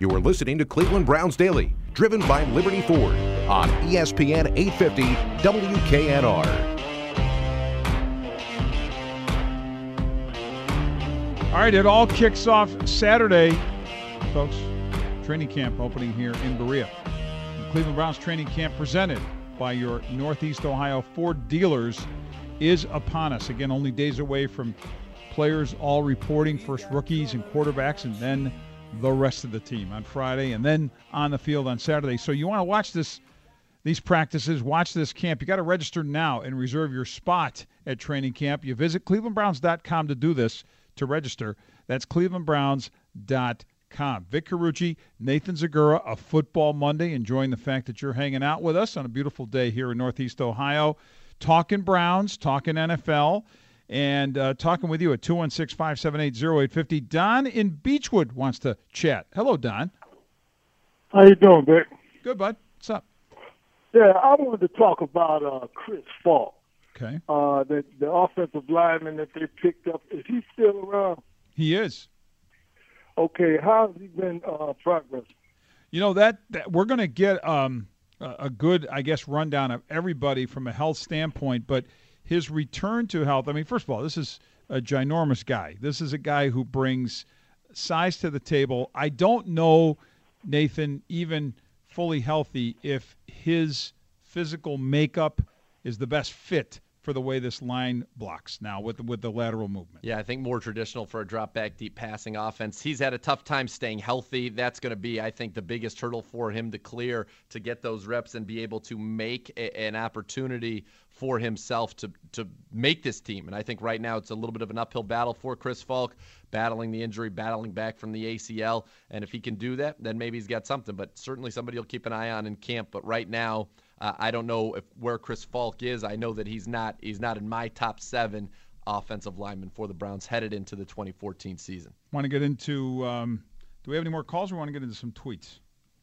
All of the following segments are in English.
You are listening to Cleveland Browns Daily, driven by Liberty Ford on ESPN 850 WKNR. All right, it all kicks off Saturday, folks. Training camp opening here in Berea. The Cleveland Browns training camp presented by your Northeast Ohio Ford dealers is upon us. Again, only days away from players all reporting, first rookies and quarterbacks, and then the rest of the team on Friday, and then on the field on Saturday. So you want to watch these practices, watch this camp. You got to register now and reserve your spot at training camp. You visit clevelandbrowns.com to do this, to register. That's clevelandbrowns.com. Vic Carucci, Nathan Zagura, a Football Monday, enjoying the fact that you're hanging out with us on a beautiful day here in Northeast Ohio, talking Browns, talking NFL, and talking with you at 216-578-0850. Don in Beechwood wants to chat. Hello, Don. How you doing, Vic? Good, bud. What's up? Yeah, I wanted to talk about Chris Falk. Okay. The offensive lineman that they picked up. Is he still around? He is. Okay, how's he been progressing? You know, that we're going to get a good, I guess, rundown of everybody from a health standpoint, but his return to health, I mean, first of all, this is a ginormous guy. This is a guy who brings size to the table. I don't know, Nathan, even fully healthy, if his physical makeup is the best fit for the way this line blocks now with the lateral movement. Yeah, I think more traditional for a drop-back, deep passing offense. He's had a tough time staying healthy. That's going to be, I think, the biggest hurdle for him to clear, to get those reps and be able to make an opportunity for himself to make this team. And I think right now it's a little bit of an uphill battle for Chris Falk, battling the injury, battling back from the ACL. And if he can do that, then maybe he's got something. But certainly somebody you'll keep an eye on in camp. But right now, I don't know where Chris Falk is. I know that he's not in my top 7 offensive linemen for the Browns headed into the 2014 season. Want to get into do we have any more calls or want to get into some tweets?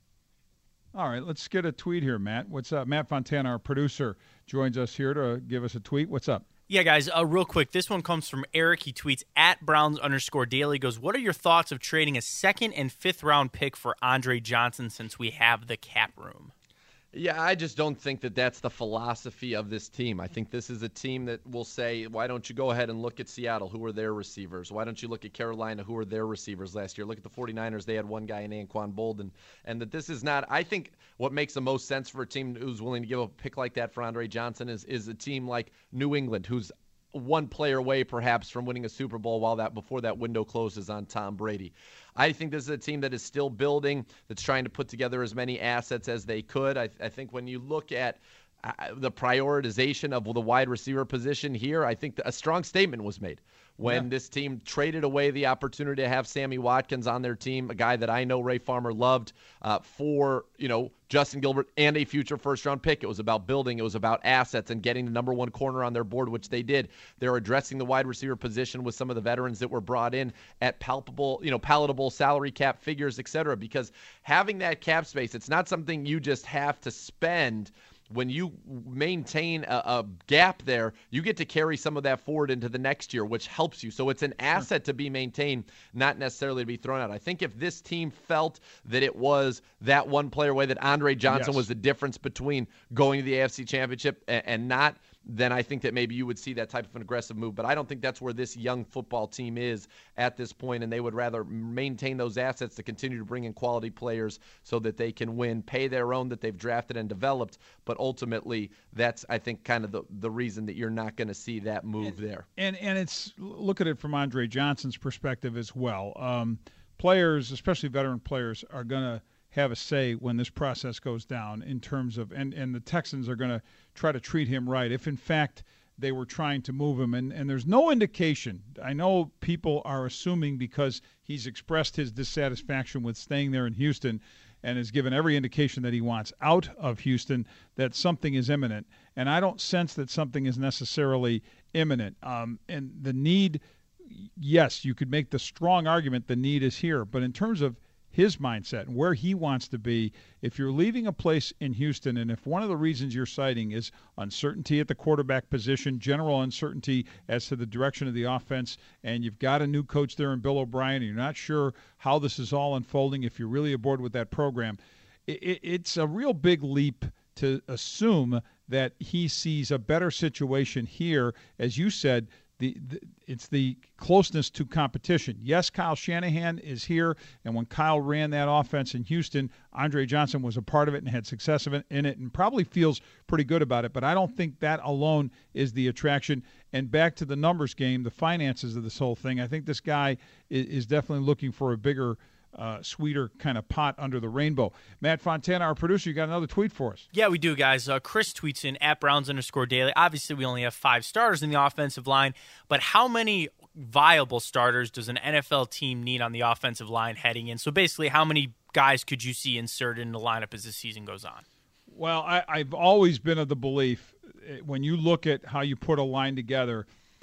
All right, let's get a tweet here, Matt. What's up? Matt Fontana, our producer, joins us here to give us a tweet. What's up? Yeah, guys, real quick. This one comes from Eric. He tweets at Browns_Daily. He goes, what are your thoughts of trading a 2nd and 5th round pick for Andre Johnson since we have the cap room? Yeah, I just don't think that that's the philosophy of this team. I think this is a team that will say, why don't you go ahead and look at Seattle? Who are their receivers? Why don't you look at Carolina? Who are their receivers last year? Look at the 49ers. They had one guy in Anquan Bolden. And that this is not – I think what makes the most sense for a team who's willing to give a pick like that for Andre Johnson is a team like New England, who's one player away perhaps from winning a Super Bowl before that window closes on Tom Brady. I think this is a team that is still building, that's trying to put together as many assets as they could. I think when you look at the prioritization of the wide receiver position here, I think a strong statement was made when this team traded away the opportunity to have Sammy Watkins on their team, a guy that I know Ray Farmer loved, for Justin Gilbert and a future first-round pick. It was about building. It was about assets and getting the number 1 corner on their board, which they did. They're addressing the wide receiver position with some of the veterans that were brought in at palatable salary cap figures, et cetera, because having that cap space, it's not something you just have to spend. When you maintain a gap there, you get to carry some of that forward into the next year, which helps you. So it's an asset to be maintained, not necessarily to be thrown out. I think if this team felt that it was that one player away, that Andre Johnson was the difference between going to the AFC Championship and not, then I think that maybe you would see that type of an aggressive move. But I don't think that's where this young football team is at this point, and they would rather maintain those assets to continue to bring in quality players so that they can win, pay their own that they've drafted and developed. But ultimately, that's, I think, kind of the reason that you're not going to see that move there. And it's, look at it from Andre Johnson's perspective as well. Players, especially veteran players, are going to have a say when this process goes down in terms of, and the Texans are going to try to treat him right if in fact they were trying to move him. And there's no indication. I know people are assuming because he's expressed his dissatisfaction with staying there in Houston and has given every indication that he wants out of Houston, that something is imminent. And I don't sense that something is necessarily imminent. And the need, yes, you could make the strong argument the need is here. But in terms of his mindset and where he wants to be. If you're leaving a place in Houston, and if one of the reasons you're citing is uncertainty at the quarterback position, general uncertainty as to the direction of the offense, and you've got a new coach there in Bill O'Brien, and you're not sure how this is all unfolding, if you're really aboard with that program, it's a real big leap to assume that he sees a better situation here. As you said, it's the closeness to competition. Yes, Kyle Shanahan is here, and when Kyle ran that offense in Houston, Andre Johnson was a part of it and had success in it and probably feels pretty good about it, but I don't think that alone is the attraction. And back to the numbers game, the finances of this whole thing, I think this guy is definitely looking for a bigger sweeter kind of pot under the rainbow. Matt Fontana, our producer, you got another tweet for us. Yeah, we do, guys. Chris tweets in at Browns_Daily. Obviously, we only have 5 starters in the offensive line, but how many viable starters does an NFL team need on the offensive line heading in? So basically, how many guys could you see inserted in the lineup as the season goes on? Well, I've always been of the belief, when you look at how you put a line together,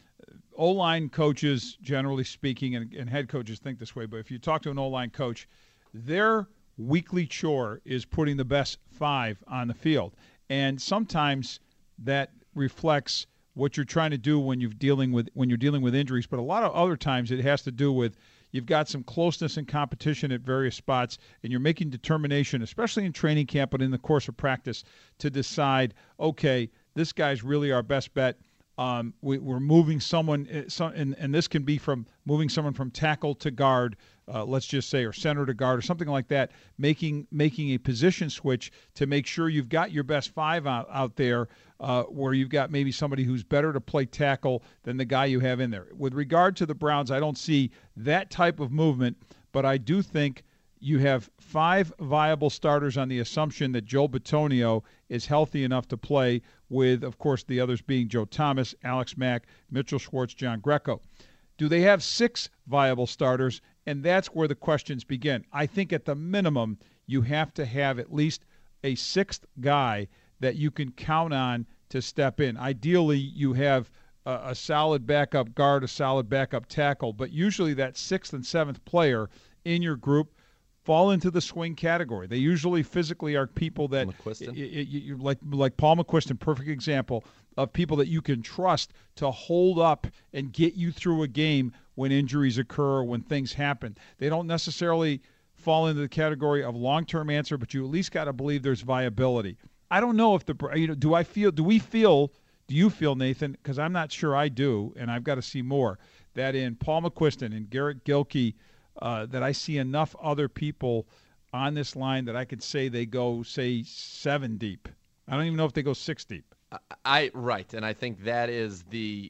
O-line coaches, generally speaking, and head coaches think this way, but if you talk to an O-line coach, their weekly chore is putting the best 5 on the field. And sometimes that reflects what you're trying to do when you're dealing with injuries, but a lot of other times it has to do with you've got some closeness and competition at various spots, and you're making determination, especially in training camp but in the course of practice, to decide, okay, this guy's really our best bet. We're moving someone, and this can be from moving someone from tackle to guard, let's just say, or center to guard, or something like that, making a position switch to make sure you've got your best 5 out there, where you've got maybe somebody who's better to play tackle than the guy you have in there. With regard to the Browns, I don't see that type of movement, but I do think you have 5 viable starters on the assumption that Joel Bitonio is healthy enough to play, with, of course, the others being Joe Thomas, Alex Mack, Mitchell Schwartz, John Greco. Do they have 6 viable starters? And that's where the questions begin. I think at the minimum, you have to have at least a 6th guy that you can count on to step in. Ideally, you have a solid backup guard, a solid backup tackle, but usually that 6th and 7th player in your group fall into the swing category. They usually physically are people that, like Paul McQuiston, perfect example of people that you can trust to hold up and get you through a game when injuries occur, when things happen. They don't necessarily fall into the category of long-term answer, but you at least got to believe there's viability. I don't know if do you feel, Nathan, because I'm not sure I do, and I've got to see more, that in Paul McQuiston and Garrett Gilkey, that I see enough other people on this line that I could say they go, say, 7 deep. I don't even know if they go 6 deep. Right, and I think that is the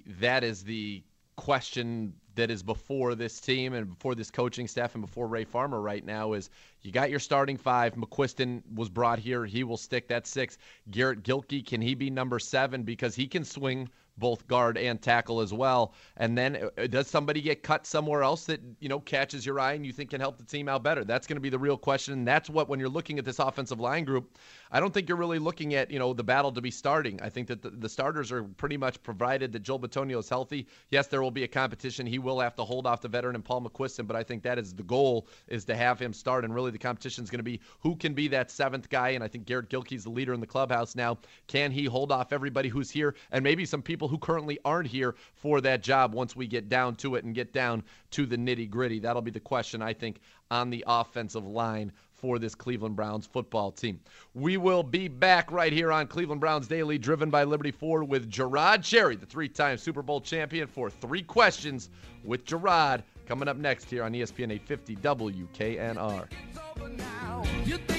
question that is before this team and before this coaching staff and before Ray Farmer right now is you got your starting 5. McQuiston was brought here. He will stick that 6. Garrett Gilkey, can he be number 7? Because he can swing both guard and tackle as well. And then does somebody get cut somewhere else that, catches your eye and you think can help the team out better? That's going to be the real question. And that's what, when you're looking at this offensive line group, I don't think you're really looking at, the battle to be starting. I think that the starters are pretty much provided that Joel Bitonio is healthy. Yes, there will be a competition. He will have to hold off the veteran and Paul McQuiston, but I think that is the goal, is to have him start. And really the competition is going to be who can be that 7th guy. And I think Garrett Gilkey's the leader in the clubhouse now. Can he hold off everybody who's here and maybe some people who currently aren't here for that job once we get down to it and get down to the nitty-gritty? That'll be the question, I think, on the offensive line for this Cleveland Browns football team. We will be back right here on Cleveland Browns Daily, driven by Liberty Ford, with Gerard Cherry, the 3-time Super Bowl champion, for 3 questions with Gerard, coming up next here on ESPN 850 WKNR.